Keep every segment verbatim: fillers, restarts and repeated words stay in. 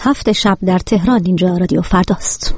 هفت شب در تهران. اینجا رادیو فرداست.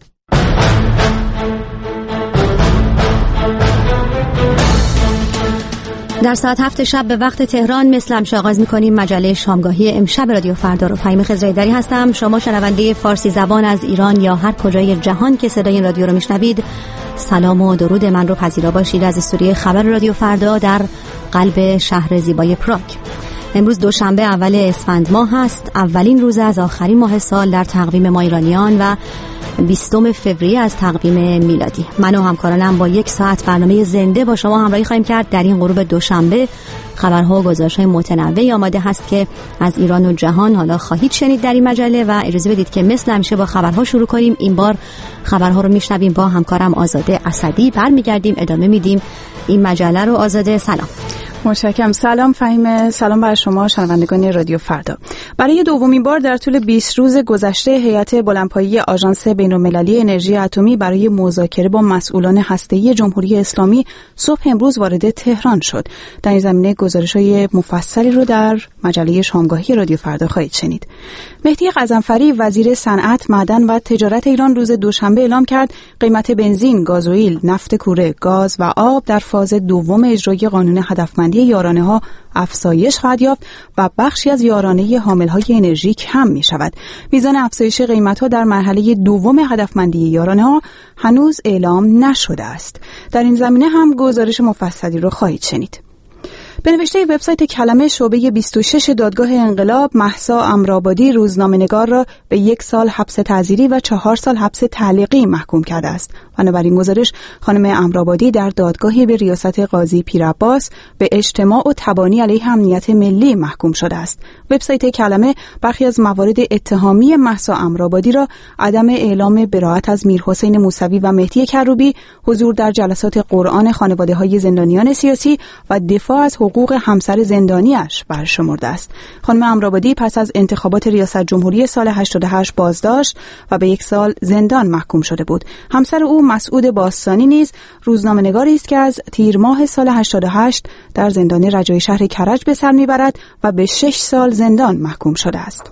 در ساعت هفت شب به وقت تهران مثل همیشه آغاز می‌کنیم مجله شامگاهی امشب رادیو فردا رو. فهیم خضرایدری هستم. شما شنونده فارسی زبان از ایران یا هر کجای جهان که صدای این رادیو رو میشنوید، سلام و درود من رو پذیرا باشید از استودیوی خبر رادیو فردا در قلب شهر زیبای پراگ. امروز دوشنبه اول اسفند ماه هست، اولین روز از آخرین ماه سال در تقویم ما ایرانیان و بیستم فوریه از تقویم میلادی. من و همکارانم با یک ساعت برنامه زنده با شما همراهی خواهیم کرد. در این غروب دوشنبه خبرها و گزارش‌های متنوعی آماده هست که از ایران و جهان حالا خواهید شنید در این مجله و اجازه بدید که مثل همیشه با خبرها شروع کنیم. این بار خبرها رو میشنویم با همکارم آزاده اسدی. برمیگردیم ادامه میدیم این مجله رو. آزاده سلام. متشکرم. سلام فهیم، سلام بر شما شنوندگان رادیو فردا. برای دومین بار در طول بیست روز گذشته هیئت بلندپایه آژانس بین‌المللی انرژی اتمی برای مذاکره با مسئولان هسته‌ای جمهوری اسلامی صبح امروز وارد تهران شد. در این زمینه گزارش‌های مفصلی رو در مجله شامگاهی رادیو فردا خواهید شنید. مهدی غضنفری وزیر صنعت، معدن و تجارت ایران روز دوشنبه اعلام کرد قیمت بنزین، گازوئیل، نفت کوره، گاز و آب در فاز دوم اجرای قانون هدفمندی یارانه ها افزایش خواهد یافت و بخشی از یارانه حامل‌های انرژی کم می شود. میزان افزایش قیمت‌ها در مرحله دوم هدفمندی یارانه ها هنوز اعلام نشده است. در این زمینه هم گزارش مفصلی رو خواهید شنید. به نوشته وبسایت کلمه شعبه بیست و شش دادگاه انقلاب، مهسا امرآبادی روزنامه‌نگار را به یک سال حبس تعزیری و چهار سال حبس تعلیقی محکوم کرده است. بنابراین گزارش خانم امرآبادی در دادگاهی به ریاست قاضی پیرعباس به اجتماع و تبانی علیه امنیت ملی محکوم شده است. وبسایت کلمه برخی از موارد اتهامی مهسا امرآبادی را عدم اعلام براءت از میرحسین موسوی و مهدی کروبی، حضور در جلسات قرآن خانواده‌های زندانیان سیاسی و دفاع از حقوق همسر زندانیش برشمرده است. خانم امرآبادی پس از انتخابات ریاست جمهوری سال هشتاد و هشت بازداشت و به یک سال زندان محکوم شده بود. همسر او مسعود باستانی نیز روزنامه‌نگاری است که از تیر ماه سال هشتاد و هشت در زندان رجای شهر کرج به سر میبرد و به شش سال زندان محکوم شده است.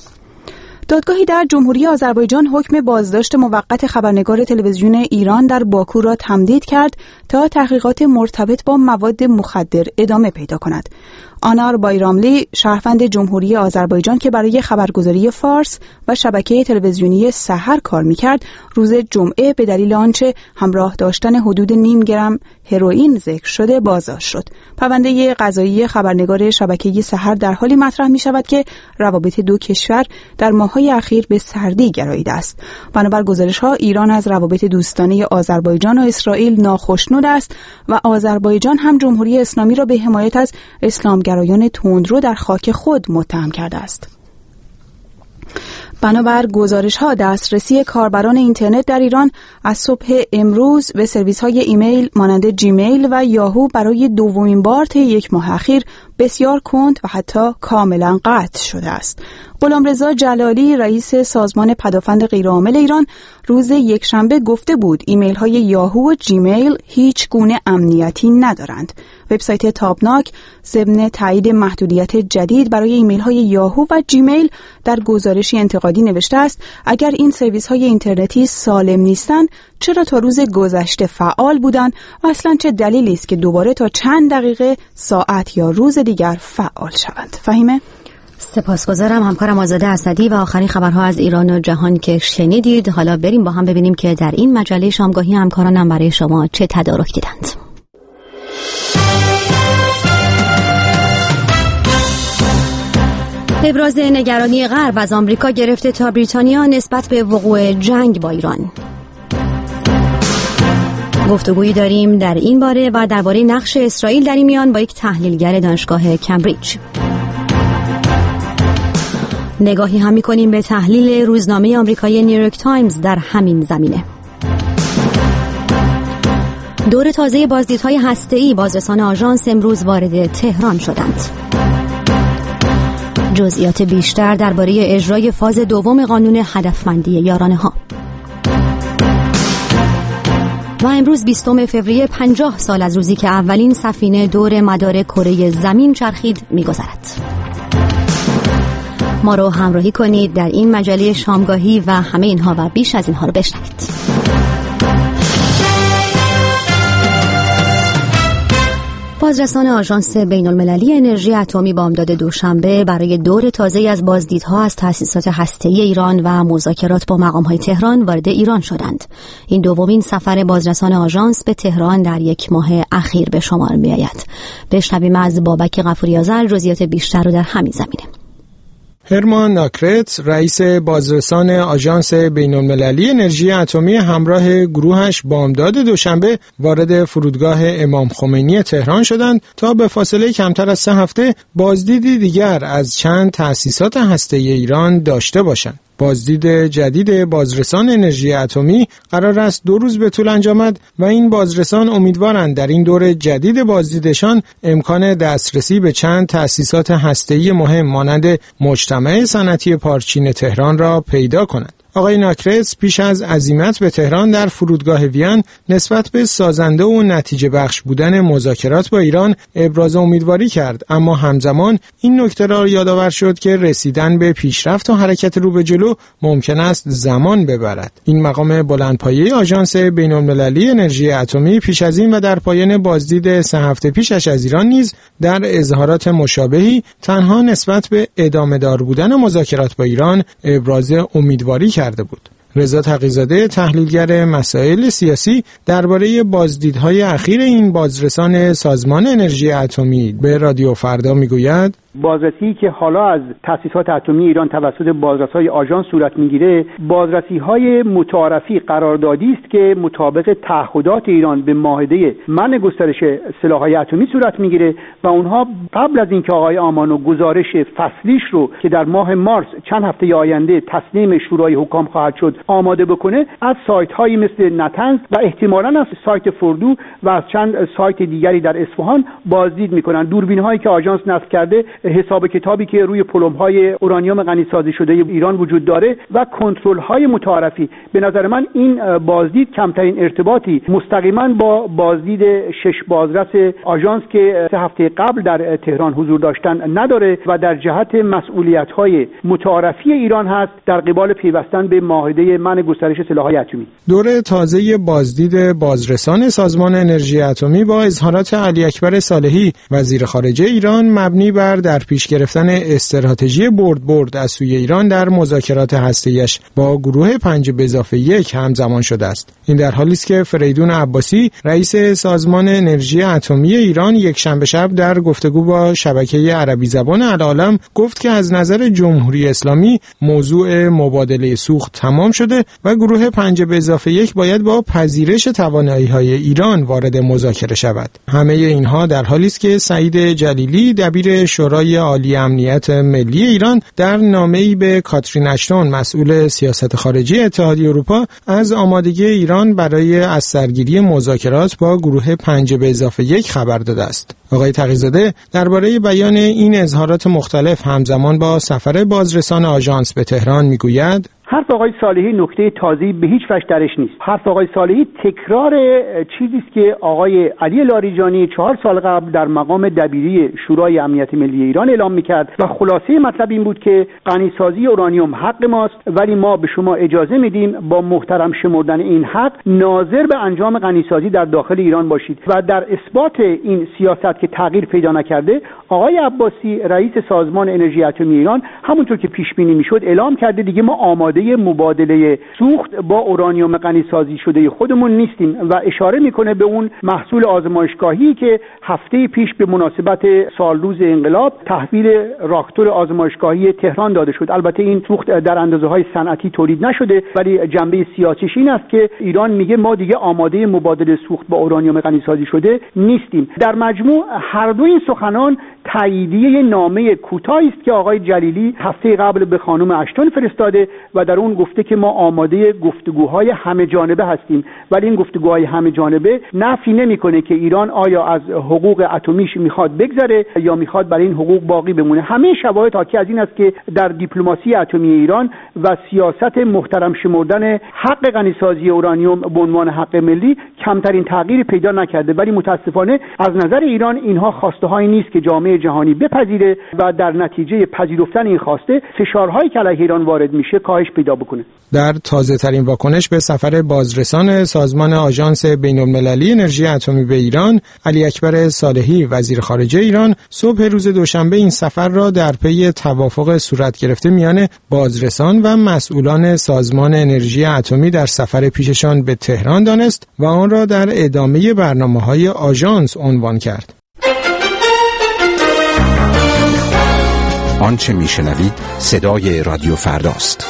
دادگاهی در جمهوری آذربایجان حکم بازداشت موقت خبرنگار تلویزیون ایران در باکو را تمدید کرد تا تحقیقات مرتبط با مواد مخدر ادامه پیدا کند. آنار بایراملی، شهروند جمهوری آذربایجان که برای خبرگزاری فارس و شبکه تلویزیونی سحر کار می‌کرد، روز جمعه به دلیل آنچه همراه داشتن حدود نیم گرم هروئین ذکر شده بازداشت شد. پرونده قضایی خبرنگار شبکه سحر در حالی مطرح می‌شود که روابط دو کشور در ماه‌های اخیر به سردی گراییده است. بنابر گزارش‌ها ایران از روابط دوستانه آذربایجان و اسرائیل ناخشنود است و آذربایجان هم جمهوری اسلامی را به حمایت از اسلام گرایان تندرو در خاک خود متهم کرده است. بنابر گزارش‌ها دسترسی کاربران اینترنت در ایران از صبح امروز به سرویس‌های ایمیل مانند جیمیل و یاهو برای دومین بار طی یک ماه اخیر بسیار کند و حتی کاملا قطع شده است. غلامرضا جلالی رئیس سازمان پدافند غیرعامل ایران روز یکشنبه گفته بود ایمیل‌های یاهو و جیمیل هیچ گونه امنیتی ندارند. وبسایت تابناک ضمن تایید محدودیت جدید برای ایمیل‌های یاهو و جیمیل در گزارشی انتقادی نوشته است اگر این سرویس‌های اینترنتی سالم نیستند چرا تا روز گذشته فعال بودند و اصلاً چه دلیلی است که دوباره تا چند دقیقه، ساعت یا روز دیگر فعال شوند. فهیمه؟ سپاسگزارم همکارم آزاده اسدی و آخرین خبرها از ایران و جهان که شنیدید. حالا بریم با هم ببینیم که در این مجله شامگاهی همکارانم برای شما چه تدارک دیدند. ابراز نگرانی غرب از آمریکا گرفته تا بریتانیا نسبت به وقوع جنگ با ایران. گفتگویی داریم در این باره و درباره نقش اسرائیل در این میان با یک تحلیلگر دانشگاه کمبریج. نگاهی هم می‌کنیم به تحلیل روزنامه آمریکایی نیویورک تایمز در همین زمینه. دور تازه بازدیدهای هسته‌ای بازرسان آژانس امروز وارد تهران شدند. جزئیات بیشتر درباره اجرای فاز دوم قانون هدفمندی یارانه‌ها. و امروز بیستم فوریه پنجاه سال از روزی که اولین سفینه دور مدار کره زمین چرخید می‌گذرد. ما رو همراهی کنید در این مجله شامگاهی و همه اینها و بیش از اینها رو بشنوید. بازرسان آژانس بین‌المللی انرژی اتمی بامداد دوشنبه برای دور تازه‌ای از بازدیدها از تأسیسات هسته‌ای ایران و مذاکرات با مقام‌های تهران وارد ایران شدند. این دومین سفر بازرسان آژانس به تهران در یک ماه اخیر به شمار می‌آید. بشنویم از بابک غفوری آذر جزئیات بیشتر رو در همین زمینه. هرمان ناکرت، رئیس بازرسان آژانس بین‌المللی انرژی اتمی همراه گروهش بامداد دوشنبه وارد فرودگاه امام خمینی تهران شدند تا به فاصله کمتر از سه هفته بازدیدی دیگر از چند تأسیسات هسته‌ای ایران داشته باشند. بازدید جدید بازرسان انرژی اتمی قرار است دو روز به طول انجامد و این بازرسان امیدوارند در این دور جدید بازدیدشان امکان دسترسی به چند تأسیسات هسته‌ای مهم مانند مجتمع صنعتی پارچین تهران را پیدا کنند. آقای ناکرتس پیش از عزیمت به تهران در فرودگاه وین نسبت به سازنده و نتیجه بخش بودن مذاکرات با ایران ابراز امیدواری کرد، اما همزمان این نکته را یادآور شد که رسیدن به پیشرفت و حرکت رو به جلو ممکن است زمان ببرد. این مقام بلندپایه آژانس بین‌المللی انرژی اتمی پیش از این و در پایان بازدید سه هفته پیشش از ایران نیز در اظهارات مشابهی تنها نسبت به ادامه دار بودن مذاکرات با ایران ابراز امیدواری کرد بود. رضا تقی‌زاده، تحلیلگر مسائل سیاسی، درباره بازدیدهای اخیر این بازرسان سازمان انرژی اتمی به رادیو فردا میگوید: بازرسی که حالا از تأسیسات اتمی ایران توسط بازرسای آژانس صورت میگیره، بازرسی‌های متعارفی قراردادی است که مطابق تعهدات ایران به معاهده منع گسترش سلاح‌های اتمی صورت میگیره و اونها قبل از اینکه آقای آمانو گزارش فصلیش رو که در ماه مارس چند هفته آینده تسلیم شورای حکام خواهد شد آماده بکنه، از سایت‌هایی مثل نتنز و احتمالاً از سایت فردو و از چند سایت دیگری در اصفهان بازدید میکنن. دوربین‌هایی که آژانس نصب کرده، حساب کتابی که روی پلمب‌های اورانیوم غنی‌سازی شده ایران وجود داره و کنترل‌های متعارفی. به نظر من این بازدید کمترین ارتباطی مستقیما با بازدید شش بازرس آژانس که سه هفته قبل در تهران حضور داشتن نداره و در جهت مسئولیت‌های متعارفی ایران هست در قبال پیوستن به معاهده منع گسترش سلاح‌های اتمی. دوره تازه بازدید بازرسان سازمان انرژی اتمی با اظهارات علی اکبر صالحی وزیر خارجه ایران مبنی بر در پیش گرفتن استراتژی برد برد از سوی ایران در مذاکرات هسته‌ایش با گروه پنج به اضافه یک همزمان شده است. این در حالی است که فریدون عباسی رئیس سازمان انرژی اتمی ایران یک شنبه شب در گفتگو با شبکه عربی زبان العالم گفت که از نظر جمهوری اسلامی موضوع مبادله سوخت تمام شده و گروه پنج به اضافه یک باید با پذیرش توانایی‌های ایران وارد مذاکره شود. همه اینها در حالی است که سعید جلیلی دبیر شورای عالی امنیت ملی ایران در نامه‌ای به کاترین اشتون مسئول سیاست خارجی اتحادیه اروپا از آمادگی ایران برای از سرگیری مذاکرات با گروه پنج به اضافه یک خبر داده است. آقای تقی‌زاده درباره بیان این اظهارات مختلف همزمان با سفر بازرسان آژانس به تهران میگوید: حرف آقای صالحی نکته تازه‌ای به هیچ وجه درش نیست. حرف آقای صالحی تکرار چیزی است که آقای علی لاریجانی چهار سال قبل در مقام دبیری شورای امنیت ملی ایران اعلام میکرد و خلاصه مطلب این بود که غنی‌سازی اورانیوم حق ماست، ولی ما به شما اجازه میدیم با محترم شمردن این حق ناظر به انجام غنی‌سازی در داخل ایران باشید. و در اثبات این سیاست که تغییر پیدا نکرده، آقای عباسی رئیس سازمان انرژی اتمی ایران همونطور که پیش بینی میشد اعلام کرده دیگه ما آماده مبادله سوخت با اورانیوم غنی‌سازی شده خودمون نیستیم و اشاره میکنه به اون محصول آزمایشگاهی که هفته پیش به مناسبت سال روز انقلاب تحویل راکتور آزمایشگاهی تهران داده شد. البته این سوخت در اندازه‌های صنعتی تولید نشده، ولی جنبه سیاسیش این است که ایران میگه ما دیگه آماده مبادله سوخت با اورانیوم غنی‌سازی شده نیستیم. در مجموع هر دو این سخنان تاییدیه نامه کوتاهی است که آقای جلیلی هفته قبل به خانم اشتون فرستاده و در اون گفته که ما آماده گفتگوهای همه جانبه هستیم، ولی این گفتگوهای همه جانبه نفی نمیکنه که ایران آیا از حقوق اتمیش میخواد بگذره یا میخواد برای این حقوق باقی بمونه. همه شواهد حاکی از این است که در دیپلماسی اتمی ایران و سیاست محترم شمردن حق غنی‌سازی اورانیوم به عنوان حق ملی کمترین تغییری پیدا نکرده، ولی متاسفانه از نظر ایران اینها خواسته هایی نیست که جامعه جهانی بپذیره و در نتیجه پذیرفتن این خواسته فشارهایی که علیه ایران وارد میشه کاهش پیدا بکنه. در تازه ترین واکنش به سفر بازرسان سازمان آژانس بین‌المللی انرژی اتمی به ایران، علی اکبر صالحی وزیر خارجه ایران صبح روز دوشنبه این سفر را در پی توافق صورت گرفته میان بازرسان و مسئولان سازمان انرژی اتمی در سفر پیششان به تهران دانست و آن را در ادامه برنامه‌های آژانس عنوان کرد. آنچه میشنوید صدای رادیو فرداست.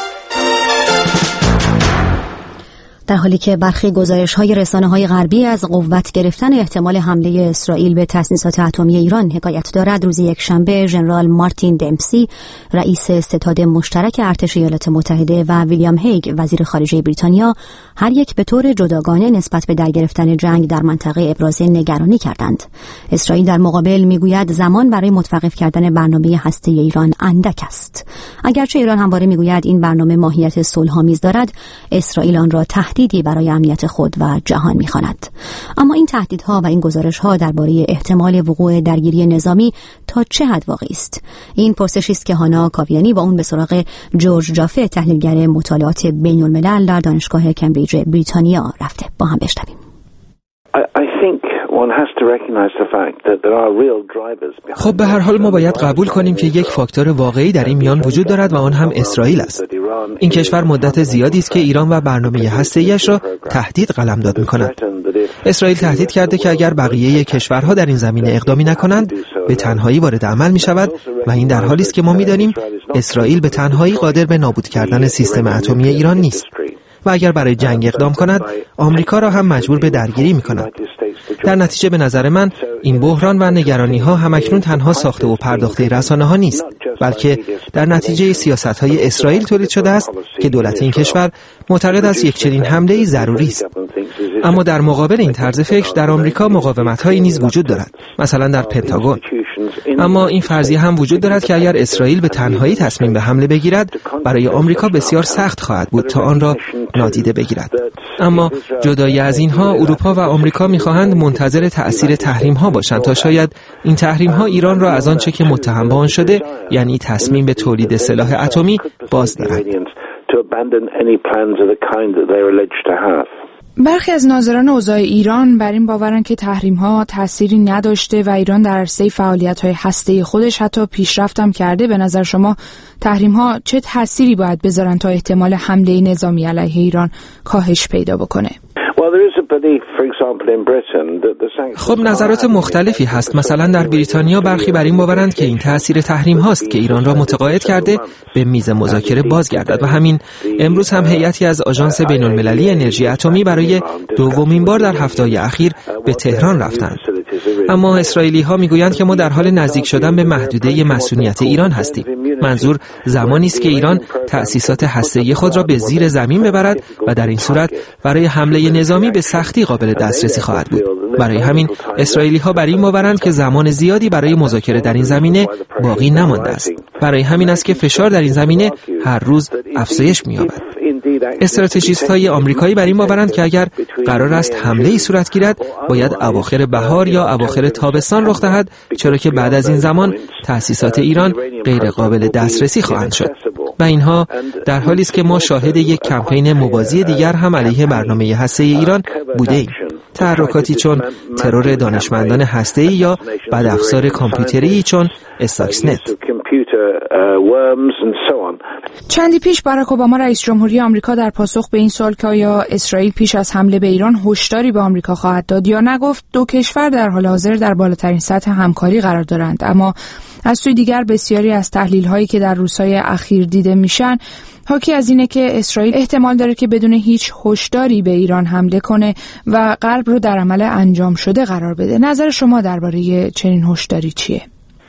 در حالی که برخی گزارش‌های رسانه‌های غربی از قوت گرفتن احتمال حمله اسرائیل به تأسیسات اتمی ایران حکایت دارد، روز یکشنبه ژنرال مارتین دمپسی رئیس ستاد مشترک ارتش ایالات متحده و ویلیام هیگ وزیر خارجه بریتانیا هر یک به طور جداگانه نسبت به در گرفتن جنگ در منطقه ابراز نگرانی کردند. اسرائیل در مقابل میگوید زمان برای متوقف کردن برنامه هسته‌ای ایران اندک است. اگرچه ایران همواره میگوید این برنامه ماهیت صلح‌آمیز دارد، اسرائیل آن را تهدیدی برای امنیت خود و جهان می‌خواند. اما این تهدیدها و این گزارش‌ها درباره احتمال وقوع درگیری نظامی تا چه حد واقعی است؟ این پرسشی است که هانا کاویانی با اون به سراغ جورج جافه، تحلیلگر مطالعات بین‌الملل در دانشگاه کمبریج بریتانیا رفته. با هم بشنویم. خب به هر حال ما باید قبول کنیم که یک فاکتور واقعی در این میان وجود دارد و آن هم اسرائیل است. این کشور مدت زیادی است که ایران و برنامه هسته‌ایش را تهدید قلمداد می‌کند. اسرائیل تهدید کرده که اگر بقیه کشورها در این زمینه اقدامی نکنند به تنهایی وارد عمل می‌شود و این در حالی است که ما می‌دانیم اسرائیل به تنهایی قادر به نابود کردن سیستم اتمی ایران نیست و اگر برای جنگ اقدام کند آمریکا را هم مجبور به درگیری می‌کند. در نتیجه به نظر من این بحران و نگرانی‌ها همکنون تنها ساخته و پرداخته رسانه‌ها نیست، بلکه در نتیجه سیاست‌های اسرائیل تولید شده است که دولت این کشور معتقد است یک چنین حمله‌ای ضروری است. اما در مقابل این طرز فکر در آمریکا مقاومت‌هایی نیز وجود دارد، مثلا در پنتاگون. اما این فرضیه هم وجود دارد که اگر اسرائیل به تنهایی تصمیم به حمله بگیرد، برای آمریکا بسیار سخت خواهد بود تا آن را نادیده بگیرد. اما جدای از اینها، اروپا و آمریکا می‌خواهند منتظر تأثیر تحریم‌ها باشند تا شاید این تحریم‌ها ایران را از آنچه که متهم به آن شده، یعنی تصمیم به تولید سلاح اتمی، باز دارند. برخی از ناظران اوضاع ایران بر این باورند که تحریم‌ها تأثیری نداشته و ایران در عرصه فعالیت‌های هسته‌ای خودش حتی پیشرفت هم کرده. به نظر شما تحریم‌ها چه تأثیری باید بذارن تا احتمال حمله نظامی علیه ایران کاهش پیدا بکنه؟ خب نظرات مختلفی هست. مثلا در بریتانیا برخی بر این باورند که این تأثیر تحریم هاست که ایران را متقاعد کرده به میز مذاکره بازگردد و همین امروز هم هیئتی از آژانس بین‌المللی انرژی اتمی برای دومین بار در هفته‌های اخیر به تهران رفتند. اما اسرائیلی ها میگویند که ما در حال نزدیک شدن به محدوده مسئولیت ایران هستیم. منظور زمانی است که ایران تأسیسات هسته‌ای خود را به زیر زمین ببرد و در این صورت برای حمله نظامی به سختی قابل دسترسی خواهد بود. برای همین اسرائیلی ها بر این باورند که زمان زیادی برای مذاکره در این زمینه باقی نمانده است. برای همین است که فشار در این زمینه هر روز افزایش می‌یابد. استراتژیست‌های آمریکایی بر این باورند که اگر قرار است حمله‌ای صورت گیرد، باید اواخر بهار یا اواخر تابستان رخ دهد، چرا که بعد از این زمان تأسیسات ایران غیر قابل دسترسی خواهند شد. و اینها در حالی است که ما شاهد یک کمپین موازی دیگر هم علیه برنامه هسته‌ای ایران بوده‌ایم. تحرکاتی چون ترور دانشمندان هسته‌ای یا بدافزار کامپیوتری چون استاکسنت. چندی پیش باراک اوباما رئیس جمهوری آمریکا در پاسخ به این سوال که آیا اسرائیل پیش از حمله به ایران هشداری به آمریکا خواهد داد یا نگفت، دو کشور در حال حاضر در بالاترین سطح همکاری قرار دارند. اما از سوی دیگر بسیاری از تحلیل‌هایی که در روزهای اخیر دیده میشن حاکی از اینه که اسرائیل احتمال داره که بدون هیچ هشداری به ایران حمله کنه و غرب رو در عمل انجام شده قرار بده. نظر شما درباره چنین هشداری چیه؟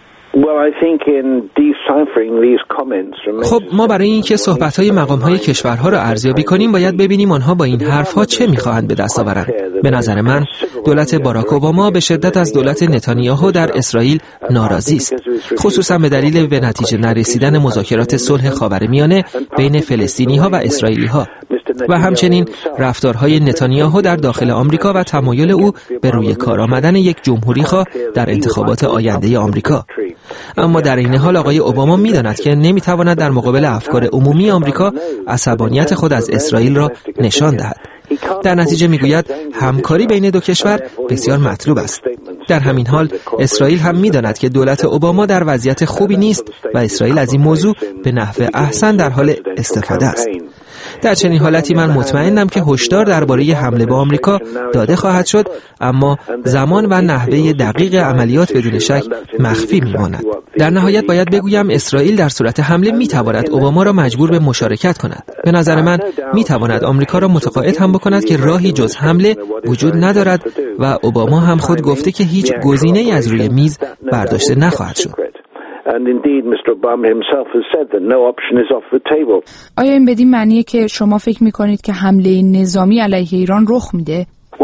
خب ما برای اینکه صحبت‌های مقام‌های کشورها را ارزیابی کنیم باید ببینیم آنها با این حرف‌ها چه می‌خواهند به دست آورند. به نظر من دولت باراک اوباما به شدت از دولت نتانیاهو در اسرائیل ناراضی است، خصوصا به دلیل به نتیجه نرسیدن مذاکرات صلح خاورمیانه بین فلسطینی‌ها و اسرائیلی‌ها و همچنین رفتارهای نتانیاهو در داخل آمریکا و تمایل او به روی کار آمدن یک جمهوری‌خواه در انتخابات آینده آمریکا. اما در این حال آقای اوباما می‌داند که نمی‌تواند در مقابل افکار عمومی آمریکا عصبانیت خود از اسرائیل را نشان دهد. در نتیجه میگوید همکاری بین دو کشور بسیار مطلوب است. در همین حال اسرائیل هم می‌داند که دولت اوباما در وضعیت خوبی نیست و اسرائیل از این موضوع به نحو احسن در حال استفاده است. در چنین حالتی من مطمئنم که هشدار درباره حمله به آمریکا داده خواهد شد، اما زمان و نحوه دقیق عملیات بدون شک مخفی میماند. در نهایت باید بگویم اسرائیل در صورت حمله میتواند اوباما را مجبور به مشارکت کند. به نظر من میتواند آمریکا را متقاعد هم بکند که راهی جز حمله وجود ندارد و اوباما هم خود گفته که هیچ گزینه‌ای از روی میز برداشته نخواهد شد. And indeed, Mister Obama himself has said that no option is off the table. آیا این بدین معنیه که شما فکر می‌کنید که حمله نظامی علیه ایران رخ میده؟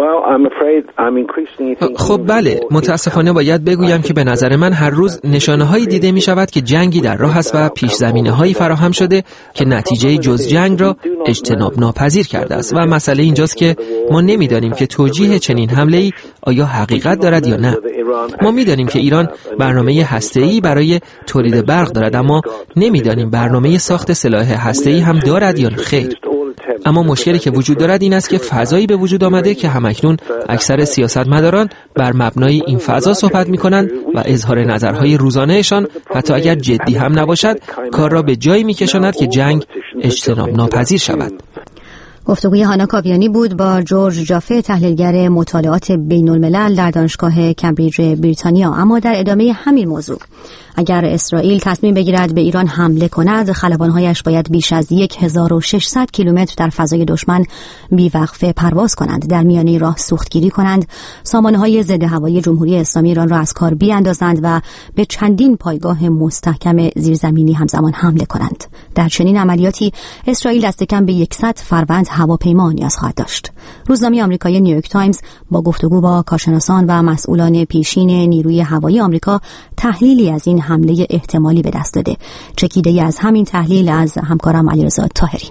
خب بله، متاسفانه باید بگویم که به نظر من هر روز نشانه‌هایی دیده می‌شود که جنگی در راه است و پیش زمینه‌هایی فراهم شده که نتیجه جز جنگ را اجتناب ناپذیر کرده است و مسئله اینجاست که ما نمی‌دانیم که توجیه چنین حمله‌ای آیا حقیقت دارد یا نه. ما می‌دانیم که ایران برنامه هسته‌ای برای تولید برق دارد، اما نمی‌دانیم برنامه ساخت سلاح هسته‌ای هم دارد یا خیر. اما مشکلی که وجود دارد این است که فضایی به وجود آمده که همکنون اکثر سیاستمداران بر مبنای این فضا صحبت می‌کنند و اظهار نظرهای روزانه‌شان حتی اگر جدی هم نباشد کار را به جایی می‌کشاند که جنگ اجتناب ناپذیر شود. گفتگوی هانا کاویانی بود با جورج جافه، تحلیلگر مطالعات بین الملل در دانشگاه کمبریج بریتانیا. اما در ادامه همین موضوع، اگر اسرائیل تصمیم بگیرد به ایران حمله کند، خلبان‌هایش باید بیش از هزار و ششصد کیلومتر در فضای دشمن بی‌وقفه پرواز کنند، در میانه راه سوختگیری کنند، سامانه‌های ضد هوایی جمهوری اسلامی ایران را از کار بیاندازند و به چندین پایگاه مستحکم زیرزمینی همزمان حمله کنند. در چنین عملیاتی اسرائیل دست کم به صد فروند هواپیما نیاز خواهد داشت. روزنامه آمریکایی نیویورک تایمز با گفتگو با کارشناسان و مسئولان پیشین نیروی هوایی آمریکا تحلیلی از این حمله احتمالی به دست داده. چکیده‌ای از همین تحلیل از همکارم علیرضا طاهری.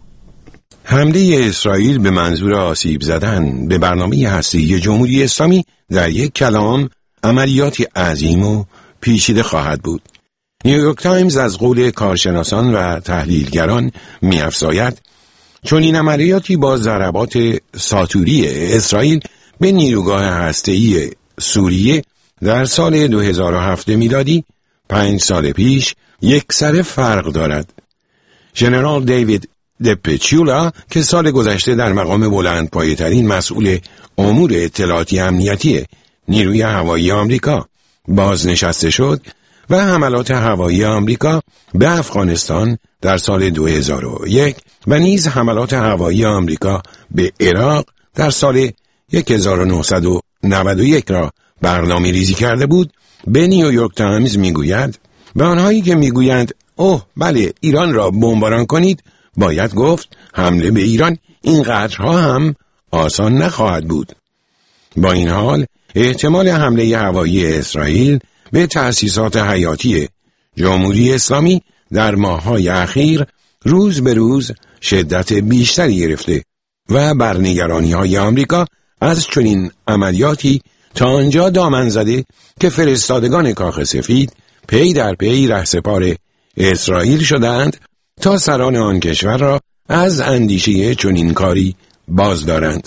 حمله اسرائیل به منظور آسیب زدن به برنامه هسته‌ای جمهوری اسلامی در یک کلام عملیاتی عظیم و پیچیده خواهد بود. نیویورک تایمز از قول کارشناسان و تحلیلگران می‌افزاید چون این عملیاتی با ضربات ساتوری اسرائیل به نیروگاه هسته‌ای سوریه در سال دو هزار و هفت میلادی پنج سال پیش یک سره فرق دارد. ژنرال دیوید دپچولا که سال گذشته در مقام بلندپایه‌ترین مسئول امور اطلاعاتی امنیتی نیروی هوایی آمریکا بازنشسته شد و حملات هوایی آمریکا به افغانستان در سال دو هزار و یک و نیز حملات هوایی آمریکا به عراق در سال هزار و نهصد و نود و یک را برنامه ریزی کرده بود، به نیویورک تایمز میگوید به آنهایی که میگویند اوه بله ایران را بمباران کنید، باید گفت حمله به ایران اینقدرها هم آسان نخواهد بود. با این حال احتمال حمله هوایی اسرائیل به تأسیسات حیاتی جمهوری اسلامی در ماه‌های اخیر روز به روز شدت بیشتری گرفته و بر نگرانی‌های آمریکا از چنین عملیاتی تا آنجا دامن زده که فرستادگان کاخ سفید پی در پی رهسپار اسرائیل شدند تا سران آن کشور را از اندیشه چنین کاری باز دارند.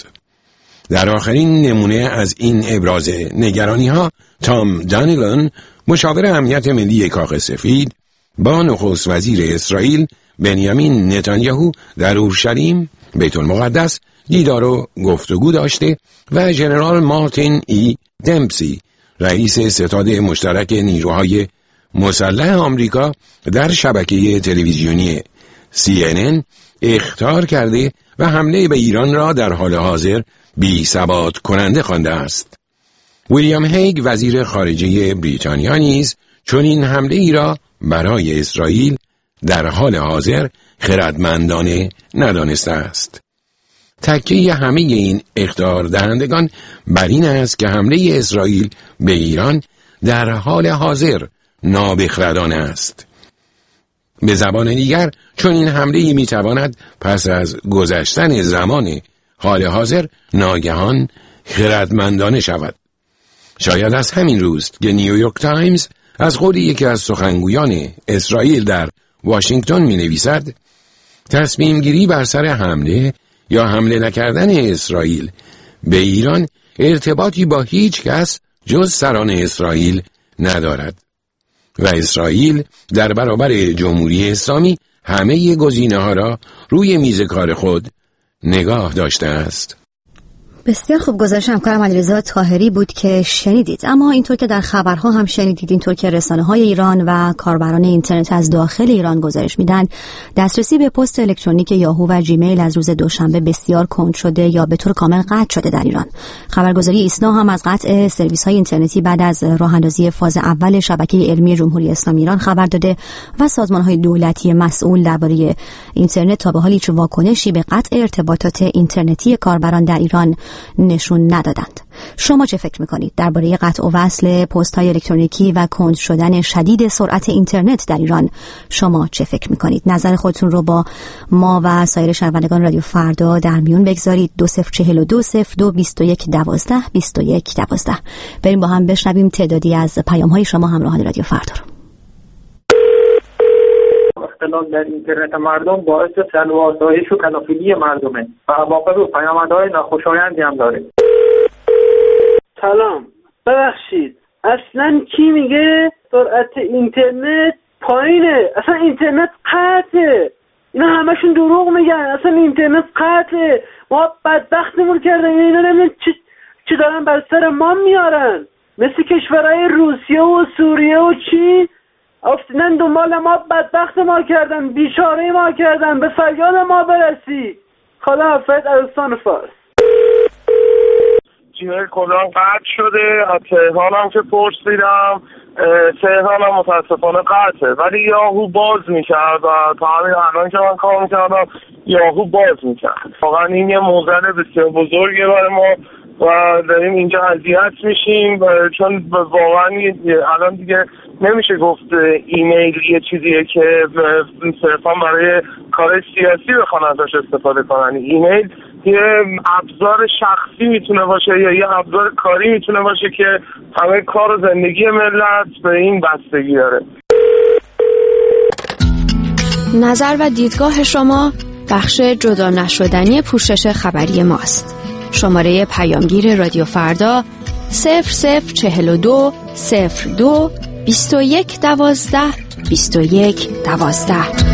در آخرین نمونه از این ابراز نگرانی‌ها، تام دانیلن، مشاور امنیت ملی کاخ سفید، با نخست وزیر اسرائیل بنیامین نتانیاهو در اورشلیم بیت المقدس دیدار و گفتگو داشته و ژنرال مارتین ای دمپسی، رئیس ستاد مشترک نیروهای مسلح آمریکا، در شبکه تلویزیونی سی ان ان اخطار کرده و حمله به ایران را در حال حاضر بی ثبات کننده خوانده است. ویلیام هیگ، وزیر خارجه بریتانیا، نیز چون این حمله ای را برای اسرائیل در حال حاضر خردمندانه ندانسته است. تکیه همه این اخطار دهندگان بر این است که حمله اسرائیل به ایران در حال حاضر نابخردانه است. به زبان دیگر، چون این حمله می تواند پس از گذشتن زمان حال حاضر ناگهان خردمندانه شود. شاید از همین روست که نیویورک تایمز از قول یکی از سخنگویان اسرائیل در واشنگتن می نویسد تصمیم گیری بر سر حمله یا حمله نکردن اسرائیل به ایران ارتباطی با هیچ کس جز سران اسرائیل ندارد و اسرائیل در برابر جمهوری اسلامی همه گزینه‌ها را روی میز کار خود نگاه داشته است. بسیار خوب، گزارش همکارم علیرضا طاهری بود که شنیدید. اما اینطور که در خبرها هم شنیدید، اینطور که رسانه‌های ایران و کاربران اینترنت از داخل ایران گزارش میدن، دسترسی به پست الکترونیک یاهو و جیمیل از روز دوشنبه بسیار کند شده یا به طور کامل قطع شده در ایران. خبرگزاری ایسنا هم از قطع سرویس‌های اینترنتی بعد از راه‌اندازی فاز اول شبکه علمی جمهوری اسلامی ایران خبر داده و سازمان‌های دولتی مسئول درباره اینترنت تا به حال هیچ واکنشی به قطع ارتباطات اینترنتی کاربران در ایران نشون ندادند. شما چه فکر میکنید درباره قطع و وصل پست‌های الکترونیکی و کند شدن شدید سرعت اینترنت در ایران؟ شما چه فکر میکنید؟ نظر خودتون رو با ما و سایر شنوندگان رادیو فردا در میون بگذارید. دو صفر چهل و دو صفر دو بیست و یک دوازده بیست و یک دوازده. بریم با هم بشنویم تعدادی از پیام‌های شما همراهان رادیو فردا رو. اختلال در اینترنت مردم باعث سلب و آسایش و کلافگی مردمه و عواقب و پیامدهای ناخوشایندی هم داره. سلام، ببخشید اصلا کی میگه سرعت اینترنت پایینه؟ اصلا اینترنت قطعه. اینا همشون دروغ میگن. اصلا اینترنت قطعه. ما بدبختمون کردن. اینا نمیدونم چی چی دارن بر سر ما میارن، مثل کشورهای روسیه و سوریه و چین افتادن دنبال ما، بدبخت ما کردن، بیچاره ما کردن، به فریاد ما برسی. خدا حافظ. از فارس. جیمیل کلان قطع شده. از تهران هم که پرسیدم، تهران هم متاسفانه قطعه، ولی یاهو باز میکرد و تا همین الان که من کار میکردم یاهو باز میکرد. واقعا این یه موزل بسیار بزرگه برای ما و داریم اینجا اذیت میشیم، چون واقعا الان دیگه نمیشه گفت ایمیل یه چیزیه که صرفا برای کار سیاسی بخوان ازش استفاده کنن. ایمیل یه ابزار شخصی میتونه باشه یا یه ابزار کاری میتونه باشه که همه کار و زندگی ملت به این بستگی داره. نظر و دیدگاه شما بخش جدا نشدنی پوشش خبری ماست. شماره پیامگیر رادیو فردا صفر صفر چهل و دو صفر دو بیست و یک دوازده بیست و یک دوازده.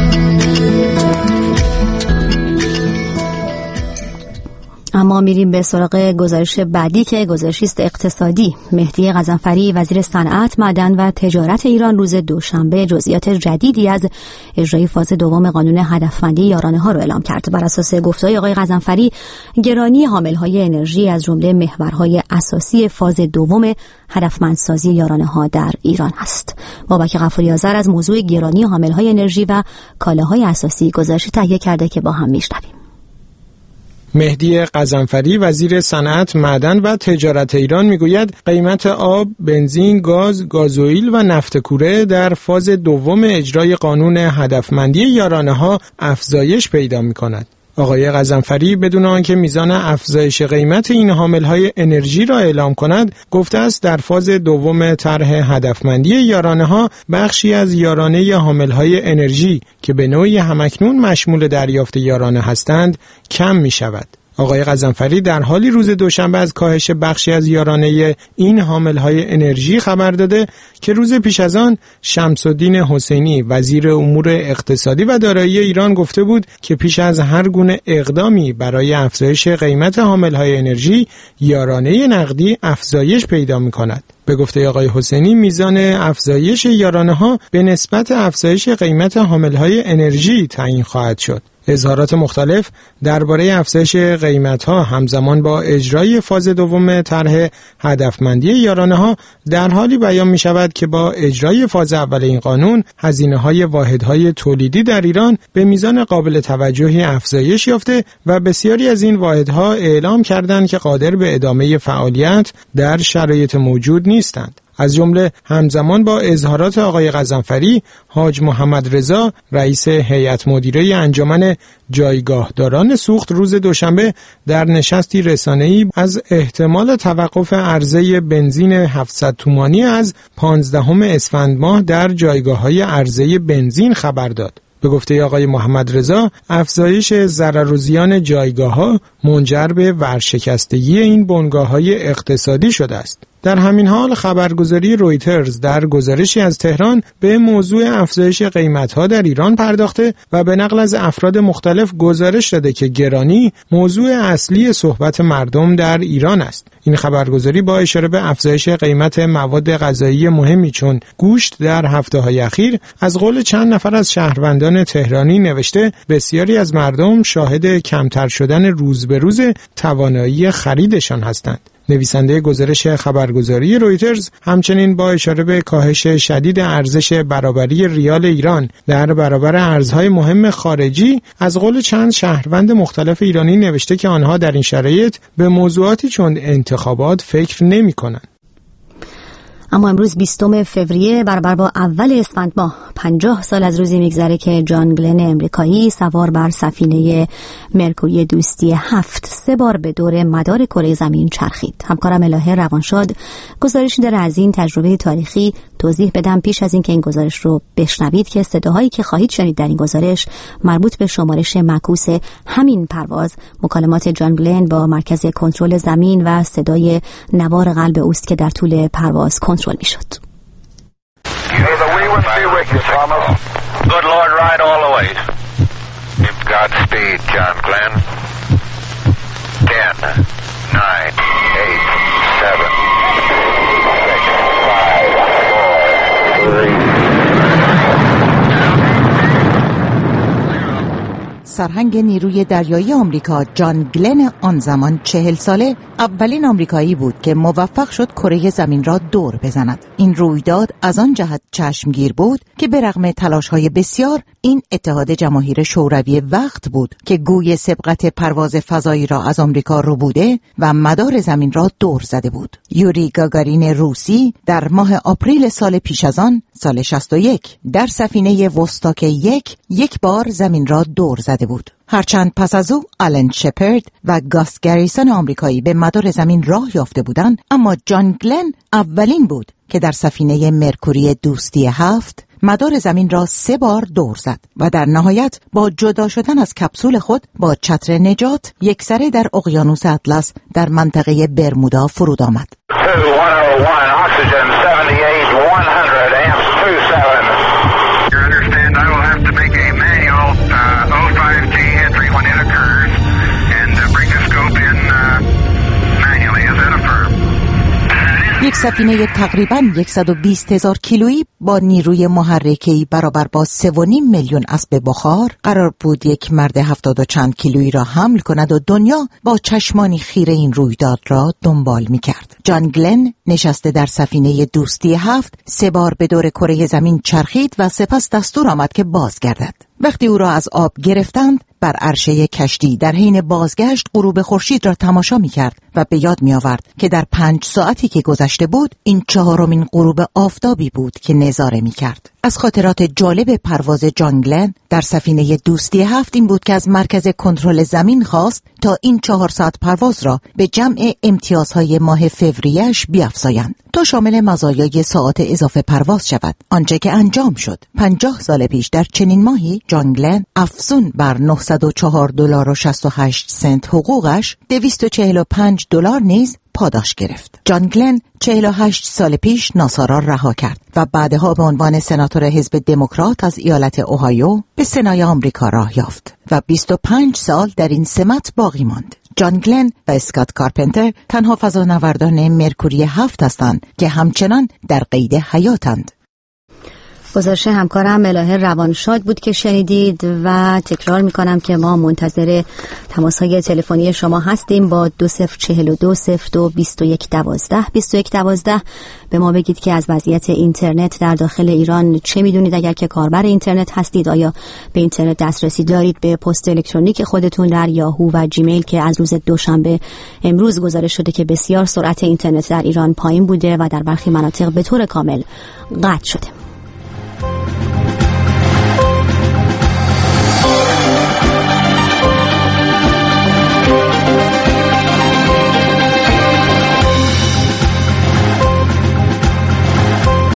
اما میریم به سراغ گزارش بعدی که گزارشی است اقتصادی. مهدی غضنفری وزیر صنعت، معدن و تجارت ایران روز دوشنبه جزئیات جدیدی از اجرای فاز دوم قانون هدفمندی یارانه‌ها رو اعلام کرد. بر اساس گفته‌های آقای غضنفری، گرانی حامل‌های انرژی از جمله محورهای اساسی فاز دوم هدفمندسازی یارانه‌ها در ایران است. بابک غفوری آذر از موضوع گرانی حامل‌های انرژی و کالاهای اساسی گزارشی تهیه کرده که با هم میشنویم. مهدی غضنفری وزیر صنعت، معدن و تجارت ایران میگوید قیمت آب، بنزین، گاز، گازوئیل و نفت کوره در فاز دوم اجرای قانون هدفمندی یارانه‌ها افزایش پیدا می‌کند. آقای غضنفری بدون آنکه میزان افزایش قیمت این حامل‌های انرژی را اعلام کند، گفته است در فاز دوم طرح هدفمندی یارانه‌ها بخشی از یارانه حامل‌های انرژی که به نوعی همکنون مشمول دریافت یارانه هستند کم می‌شود. آقای غضنفری در حالی روز دوشنبه از کاهش بخشی از یارانه این حامل‌های انرژی خبر داده که روز پیش از آن شمس‌الدین حسینی وزیر امور اقتصادی و دارایی ایران گفته بود که پیش از هر گونه اقدامی برای افزایش قیمت حامل‌های انرژی، یارانه نقدی افزایش پیدا می‌کند. به گفته آقای حسینی، میزان افزایش یارانه‌ها به نسبت افزایش قیمت حامل‌های انرژی تعیین خواهد شد. اظهارات مختلف درباره افزایش قیمت‌ها همزمان با اجرای فاز دوم طرح هدفمندی یارانه‌ها در حالی بیان می‌شود که با اجرای فاز اول این قانون هزینه‌های واحدهای تولیدی در ایران به میزان قابل توجهی افزایش یافته و بسیاری از این واحدها اعلام کردند که قادر به ادامه فعالیت در شرایط موجود نیستند. از جمله همزمان با اظهارات آقای غضنفری، حاج محمد رضا رئیس هیئت مدیره انجمن جایگاهداران سوخت روز دوشنبه در نشستی رسانه‌ای از احتمال توقف عرضه بنزین هفتصد تومانی از پانزدهم اسفند ماه در جایگاه‌های عرضه بنزین خبر داد. به گفته آقای محمد رضا، افزایش ضرر و زیان جایگاه‌ها منجر به ورشکستگی این بنگاه‌های اقتصادی شده است. در همین حال خبرگزاری رویترز در گزارشی از تهران به موضوع افزایش قیمت‌ها در ایران پرداخته و به نقل از افراد مختلف گزارش داده که گرانی موضوع اصلی صحبت مردم در ایران است. این خبرگزاری با اشاره به افزایش قیمت مواد غذایی مهمی چون گوشت در هفته‌های اخیر از قول چند نفر از شهروندان تهرانی نوشته بسیاری از مردم شاهد کمتر شدن روز به روز توانایی خریدشان هستند. نویسنده گزارش خبرگزاری رویترز همچنین با اشاره به کاهش شدید ارزش برابری ریال ایران در برابر ارزهای مهم خارجی از قول چند شهروند مختلف ایرانی نوشته که آنها در این شرایط به موضوعاتی چون انتخابات فکر نمی‌کنند. اما امروز بیستم فوریه برابر با اول اسفند ماه پنجاه سال از روزی میگذره که جان گلن امریکایی سوار بر سفینه مرکوری دوستی هفت سه بار به دور مدار کره زمین چرخید. همکارم الهه روانشاد گزارشی داره از این تجربه تاریخی. توضیح بدم پیش از این که این گزارش رو بشنوید که صداهایی که خواهید شنید در این گزارش مربوط به شمارش معکوس همین پرواز، مکالمات جان گلن با مرکز کنترل زمین و صدای نوار قلب اوست که در طول پرواز کنترل می شد. Good Lord, ride all the way. Godspeed, John Glenn. Ten, nine, eight, seven, six, five, four, three. سرهنگ نیروی دریایی آمریکا جان گلن آن زمان چهل ساله اولین آمریکایی بود که موفق شد کره زمین را دور بزند. این رویداد از آن جهت چشمگیر بود که به رغم تلاش‌های بسیار این اتحاد جماهیر شوروی وقت بود که گوی سبقت پرواز فضایی را از آمریکا ربوده و مدار زمین را دور زده بود. یوری گاگارین روسی در ماه آپریل سال پیش از آن، سال شصت و یک، در سفینه وستاک یک یک بار زمین را دور زده بود. هرچند پس از او آلن شپرد و گاس گریسون آمریکایی به مدار زمین راه یافته بودند، اما جان گلن اولین بود که در سفینه مرکوری دوستی هفت مدار زمین را سه بار دور زد و در نهایت با جدا شدن از کپسول خود با چتر نجات یکسره در اقیانوس اطلس در منطقه برمودا فرود آمد. یک سفینه تقریباً صد و بیست هزار کیلویی با نیروی محرکه‌ای برابر با سه و نیم میلیون اسب بخار قرار بود یک مرد هفتاد و چند کیلویی را حمل کند و دنیا با چشمانی خیره این رویداد را دنبال می‌کرد. جان گلن نشسته در سفینه دوستی هفت سه بار به دور کره زمین چرخید و سپس دستور آمد که بازگردد. وقتی او را از آب گرفتند، بر عرشه کشتی در حین بازگشت غروب خورشید را تماشا می‌کرد و به یاد می‌آورد که در پنج ساعتی که گذشته بود این چهارمین غروب آفتابی بود که نظاره می‌کرد. از خاطرات جالب پرواز جان گلن در سفینه دوستی هفت این بود که از مرکز کنترل زمین خواست تا این چهار ساعت پرواز را به جمع امتیازهای ماه فوریه‌اش بیافزایند تا شامل مزایای ساعات اضافه پرواز شود. آنچه که انجام شد. پنجاه سال پیش در چنین ماهی جان گلن افزون بر نهصد و چهار دلار و شصت و هشت سنت حقوقش دویست و چهل و پنج دلار نیز پاداش گرفت. جان گلن چهل و هشت سال پیش ناسا را رها کرد و بعدها به عنوان سناتور حزب دموکرات از ایالت اوهایو به سنای آمریکا راه یافت و بیست و پنج سال در این سمت باقی ماند. جان گلن و اسکات کارپنتر تنها فضانوردان مرکوری هفت هستند که همچنان در قید حیاتند. گزارش همکارم ملاحه روانشاد بود که شنیدید و تکرار میکنم که ما منتظر تماس‌های تلفنی شما هستیم با دو صفر چهل و دو صفر دو بیست و یک دوازده بیست و یک دوازده. به ما بگید که از وضعیت اینترنت در داخل ایران چه میدونید، اگر که کاربر اینترنت هستید آیا به اینترنت دسترسی دارید، به پست الکترونیک خودتون در یاهو و جیمیل که از روز دوشنبه امروز گزارش شده که بسیار سرعت اینترنت در ایران پایین بوده و در برخی مناطق به طور کامل قطع شده.